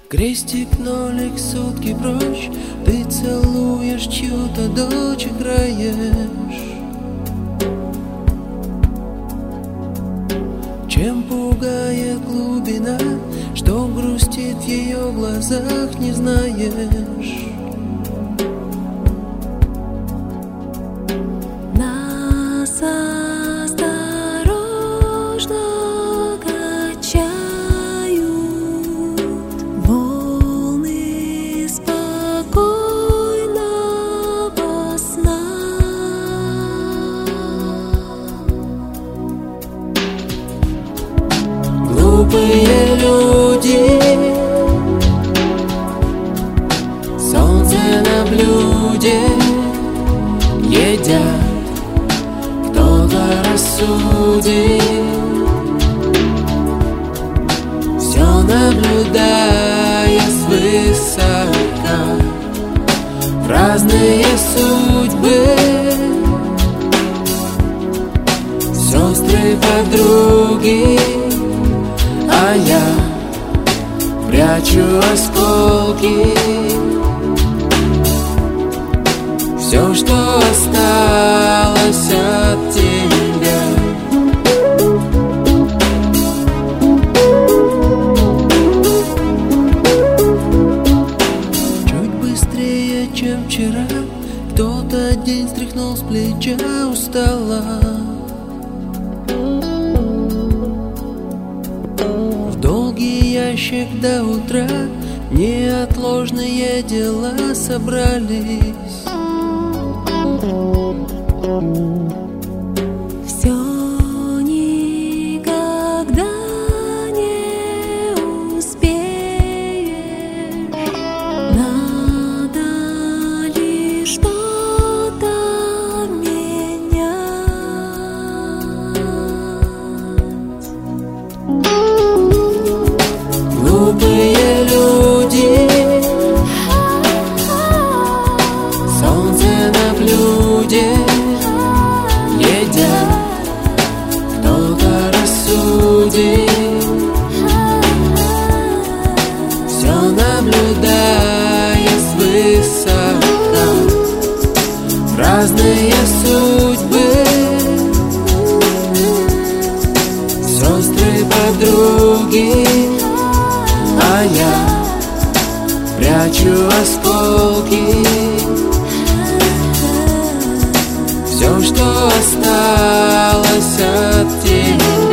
Крестик, нолик, сутки прочь, ты целуешь чью-то дочь, играешь. Чем пугает глубина, что грустит в ее глазах, не знаешь. Нас осторожно качают волны спокойного сна. Глупые люди, солнце на блюде едят. Кто-то рассудит, все наблюдая свысока, разные судьбы, сестры, подруги, а я прячу осколки. Все, что осталось от тебя. Чуть быстрее, чем вчера, кто-то день стряхнул с плеча устала. В долгий ящик до утра неотложные дела собрались. Все никогда не успеешь, надо лишь что-то менять. Глупые люди, солнце на блюде едят. Кто-то рассудит, все наблюдая свысока, разные судьбы, сестры, подруги, а я прячу осколки. Все, что осталось от тебя.